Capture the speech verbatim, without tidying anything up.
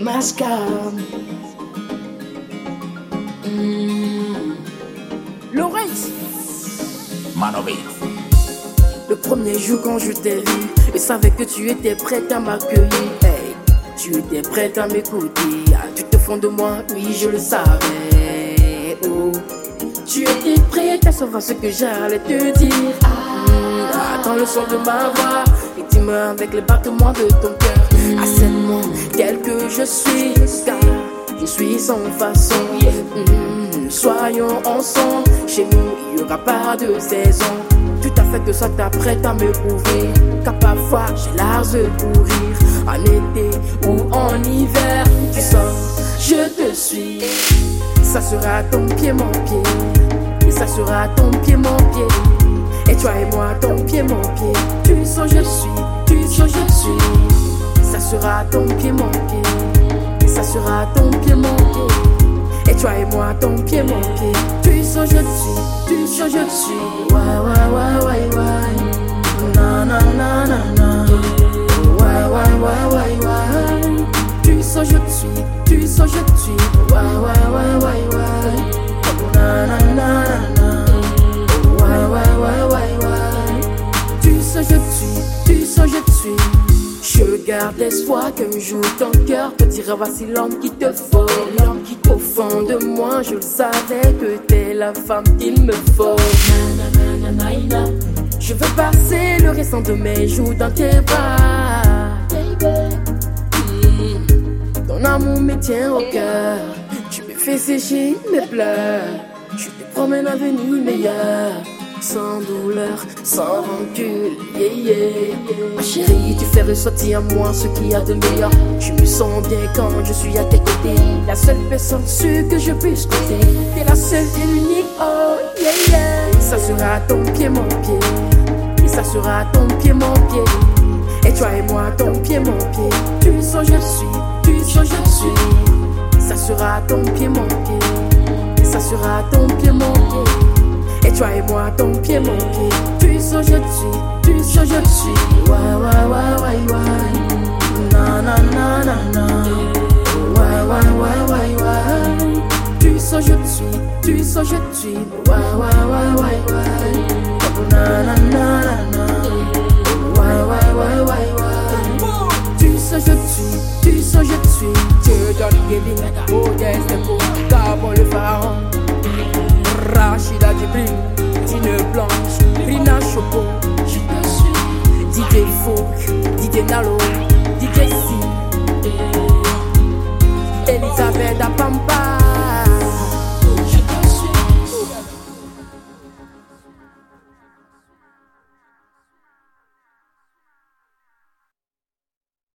Mascam. Mmh. Laurence. Manovic. Le premier jour quand je t'ai vu, je savais que tu étais prête à m'accueillir. Hey, tu étais prête à m'écouter. Ah, tout au fond de moi, oui, je le savais. Oh, tu étais prête à savoir ce que j'allais te dire. Ah, attends le son de ma voix, rythme avec les battements de ton cœur. Accepte-moi tel que je suis, car je suis sans façon. Mmh, soyons ensemble, chez nous il n'y aura pas de saison. Tout à fait que ça t'apprête à me prouver, car parfois j'ai l'âge de courir. En été ou en hiver, tu sors, je te suis. Ça sera ton pied, mon pied, et ça sera ton pied, mon pied. Et toi et moi, ton pied, mon pied. Tu sens, je suis, tu sens, je suis. Ça sera ton pied, mon pied, et ça sera ton pied, mon pied. Et toi et moi, ton pied, mon pied. Tu sens, je suis, tu sens, je suis. Ouais, ouais, ouais, ouais, ouais. Na, na, na, na, na. Ouais, ouais, ouais, ouais, ouais. Tu sens, je suis, tu sens, je suis. Ouais, ouais, ouais, ouais, ouais. Na, na, na, na, na. Ouais, ouais, ouais, ouais, ouais. Tu sens, je suis, tu sens, je suis. Je garde l'espoir qu'un jour ton cœur te dira voici l'homme qui te faut. L'homme qui au fond de moi, je le savais que t'es la femme qu'il me faut. Na, na, na, na, na. Je veux passer le restant de mes jours dans tes bras. Mmh. Ton amour me tient au cœur. Tu me fais sécher mes pleurs. Je te promets un avenir meilleur. Sans douleur, sans rancune, yeah, yeah, yeah. Ma chérie, tu fais ressortir à moi ce qu'il y a de meilleur. Je me sens bien quand je suis à tes côtés. La seule personne sûre que je puisse compter. T'es la seule et l'unique, oh yeah, yeah. Ça sera ton pied, mon pied, et ça sera ton pied, mon pied. Et toi et moi, ton pied, mon pied. Tu sens, je suis, tu sens, je suis. Ça sera ton pied, mon pied, et ça sera ton pied, mon pied. Et toi et moi, ton pied, mon pied. Tu sens, je suis, tu sens, je suis. Ouais, ouais, ouais, ouais, ouais. Na, na, na, na, na. Ouais, ouais, ouais, ouais, ouais. Tu sens, je suis, tu sens, je suis. Ouais, ouais, ouais, ouais, ouais. Na, na, na, na, na. Ouais, ouais, ouais, ouais, ouais. Tu sens, je suis, tu sens, je suis. Dieu donne Kevin, modeste pour Gabon le pharaon.